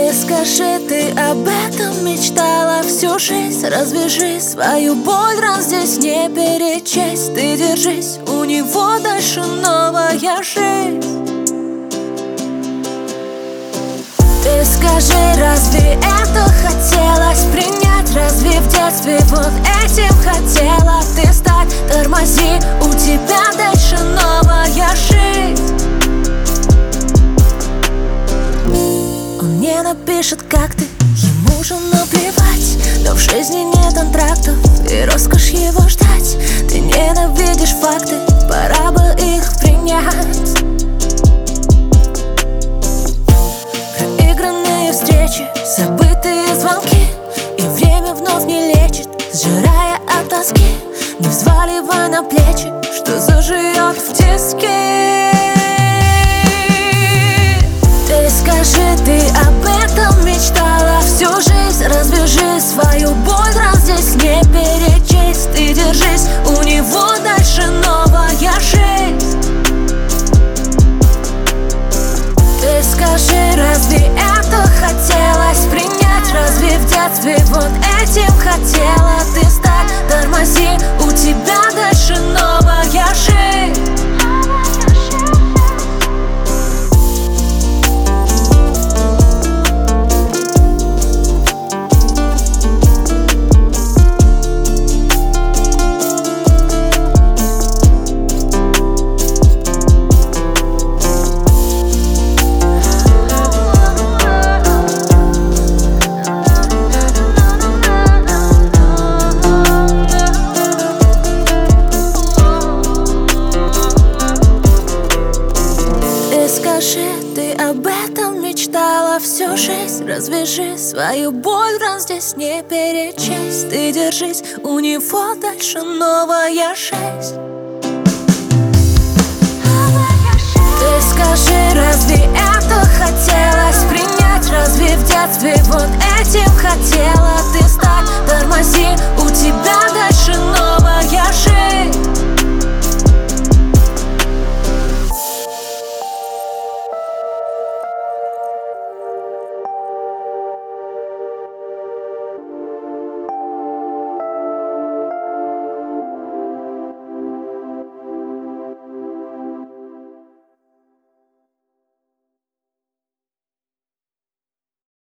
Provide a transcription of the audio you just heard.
Ты скажи, ты об этом мечтала всю жизнь? Развяжи свою боль, раз здесь не перечесть. Ты держись, у него дальше новая жизнь. Ты скажи, разве это хотелось принять? Разве в детстве вот этим хотела ты стать? Тормози, у тебя дальше новая жизнь. Он не напишет, как ты, ему же наплевать. Но в жизни нет антрактов, и роскошь его ждать. Ты ненавидишь факты, пора бы их принять. Проигранные встречи, забытые звонки, и время вновь не лечит, сжирая от тоски. Не взваливай на плечи, что заживет в тиске. Ты скажи, ты об этом мечтала всю жизнь? Развяжи свою боль, раз здесь не перечесть. Ты держись, у него дальше новая жизнь. Ты скажи, разве это хотелось принять? Разве в детстве вот этим хотела ты стать? Тормози, у тебя дальше новая жизнь. Скажи, ты об этом мечтала всю жизнь? Развяжи свою боль, раз здесь не перечесть. Ты держись, у него дальше новая жизнь. Ты скажи, разве это хотелось принять? Разве в детстве вот этим хотела ты стать? Тормози, у тебя дальше